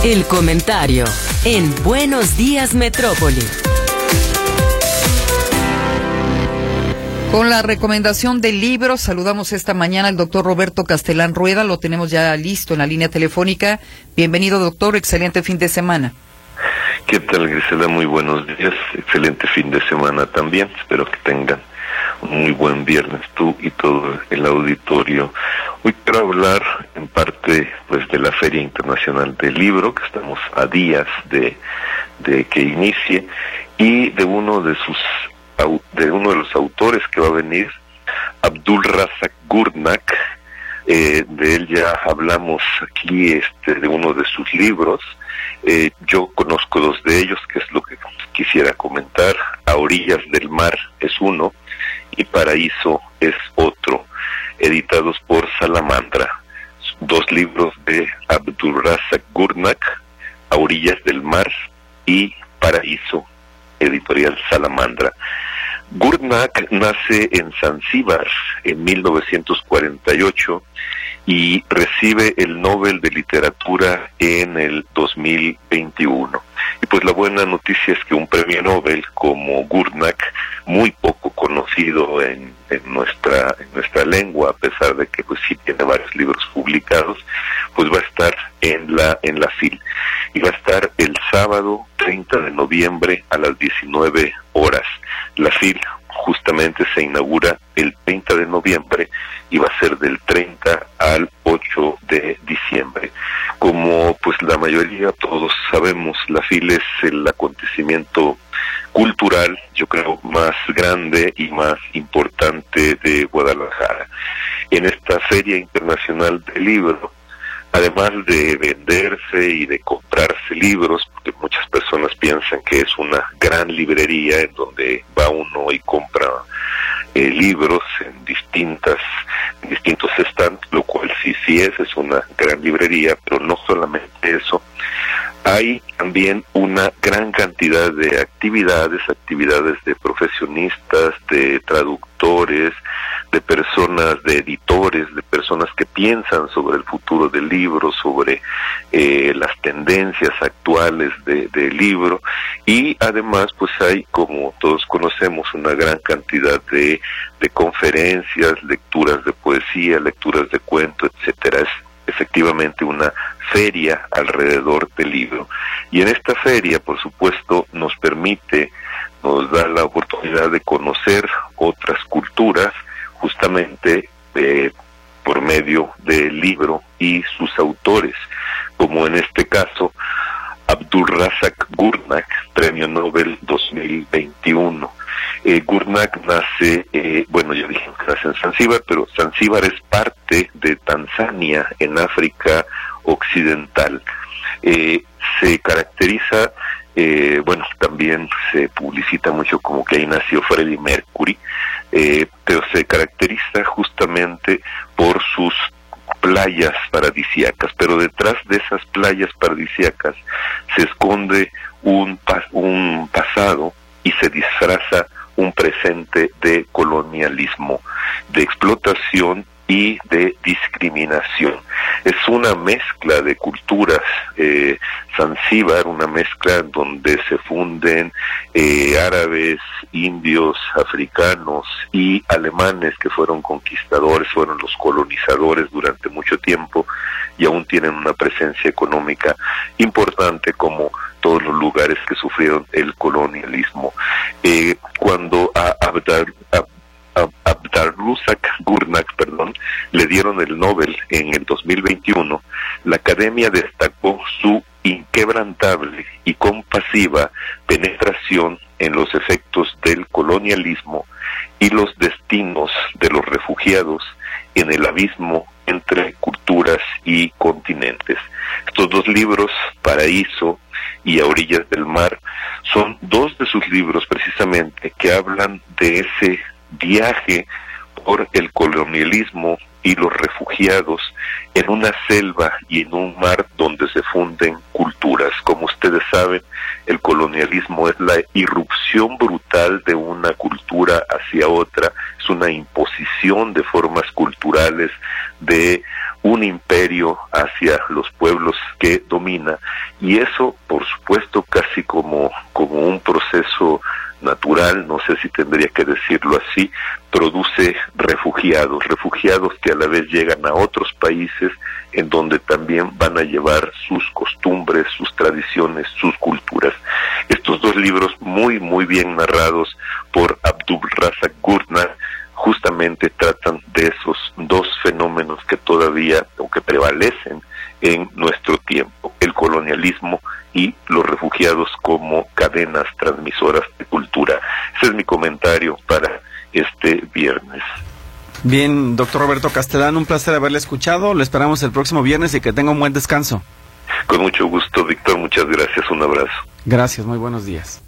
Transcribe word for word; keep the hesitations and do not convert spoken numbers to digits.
El comentario en Buenos Días Metrópoli. Con la recomendación del libro, saludamos esta mañana al doctor Roberto Castelán Rueda, lo tenemos ya listo en la línea telefónica. Bienvenido, doctor, excelente fin de semana. ¿Qué tal, Grisela? Muy buenos días, excelente fin de semana también, espero que tengan un muy buen viernes tú y todo el auditorio. Hoy quiero hablar en parte pues de la Feria Internacional del Libro, que estamos a días de, de que inicie, y de uno de sus de uno de los autores que va a venir, Abdulrazak Gurnak. Eh, de él ya hablamos aquí, este, de uno de sus libros. Eh, yo conozco dos de ellos, que es lo que quisiera comentar. A orillas del mar es uno y Paraíso es otro, editados por Salamandra. Dos libros de Abdulrazak Gurnak, A orillas del mar y Paraíso, editorial Salamandra. Gurnak nace en Zanzíbar en mil novecientos cuarenta y ocho y recibe el Nobel de Literatura en el dos mil veintiuno. Y pues la buena noticia es que un premio Nobel como Gurnak, muy poco conocido en, en nuestra en nuestra lengua, a pesar de que pues sí tiene varios libros publicados, pues va a estar en la en la FIL. Y va a estar el sábado treinta de noviembre a las diecinueve horas. La FIL justamente se inaugura el treinta de noviembre y va a ser del treinta al ocho de diciembre. Como pues la mayoría, todos sabemos, la FIL es el acontecimiento cultural, yo creo, más grande y más importante de Guadalajara. En esta Feria Internacional del Libro, además de venderse y de comprarse libros, porque muchas personas piensan que es una gran librería en donde va uno y compra eh, libros en distintas en distintos stands, lo cual sí sí es, es una gran librería, pero no solamente eso. Hay también una gran cantidad de actividades, actividades de profesionistas, de traductores, de personas, de editores, de personas que piensan sobre el futuro del libro, sobre eh, las tendencias actuales de, del libro, y además pues hay, como todos conocemos, una gran cantidad de, de conferencias, lecturas de poesía, lecturas de cuento, etcétera. Es efectivamente una feria alrededor del libro. Y en esta feria, por supuesto, nos permite, nos da la oportunidad de conocer otras culturas, justamente eh, por medio del libro y sus autores, como en este caso Abdulrazak Gurnak, Premio Nobel dos mil veintiuno. Eh, Gurnak nace, eh, bueno, ya dije que nace en Zanzíbar, pero Zanzíbar es parte de Tanzania, en África Occidental. Eh, se caracteriza, eh, bueno, también se publicita mucho como que ahí nació Freddie Mercury, eh, pero se caracteriza justamente por sus playas paradisíacas, pero detrás de esas playas paradisíacas se esconde un, pas un pasado y se disfraza un presente de colonialismo, de explotación y de discriminación. Es una mezcla de culturas, eh, Zanzíbar, una mezcla donde se funden eh, árabes, indios, africanos y alemanes que fueron conquistadores, fueron los colonizadores durante mucho tiempo y aún tienen una presencia económica importante como todos los lugares que sufrieron el colonialismo. Eh, cuando a Abdar, a, a, Abdulrazak Gurnak, perdón, le dieron el Nobel en el dos mil veintiuno, la Academia destacó su inquebrantable y compasiva penetración en los efectos del colonialismo y los destinos de los refugiados en el abismo entre culturas y continentes. Estos dos libros, Paraíso y A orillas del mar, son dos de sus libros precisamente que hablan de ese viaje por el colonialismo y los refugiados en una selva y en un mar donde se funden culturas. Como ustedes saben, el colonialismo es la irrupción brutal de una cultura hacia otra, es una imposición de formas culturales de un imperio hacia los pueblos que domina, y eso, por supuesto, casi como, como un proceso natural, no sé si tendría que decirlo así, produce refugiados, refugiados que a la vez llegan a otros países en donde también van a llevar sus costumbres, sus tradiciones, sus culturas. Estos dos libros muy, muy bien narrados por Abdul Razak Gurnah justamente tratan de esos dos fenómenos que todavía, o que prevalecen en nuestro tiempo, el colonialismo y los refugiados como cadenas transmisoras de cultura. Ese es mi comentario para este viernes. Bien, doctor Roberto Castellán, un placer haberle escuchado. Lo esperamos el próximo viernes y que tenga un buen descanso. Con mucho gusto, Víctor. Muchas gracias. Un abrazo. Gracias, muy buenos días.